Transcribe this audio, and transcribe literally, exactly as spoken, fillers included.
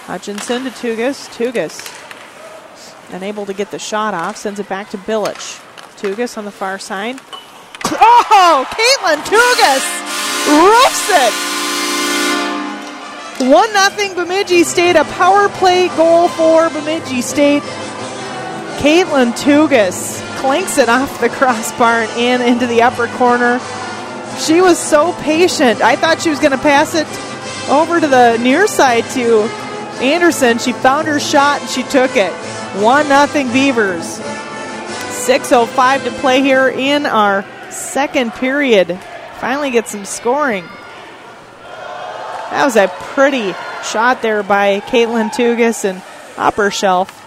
Hutchinson to Tugas. Tugas unable to get the shot off. Sends it back to Bilic. Tugas on the far side. Oh, Caitlin Tugas roofs it. one nothing Bemidji State. A power play goal for Bemidji State. Caitlin Tugas clanks it off the crossbar and into the upper corner. She was so patient. I thought she was going to pass it over to the near side to Anderson. She found her shot and she took it. one nothing Beavers. six oh five to play here in our second period. Finally get some scoring. That was a pretty shot there by Caitlin Tugas and upper shelf.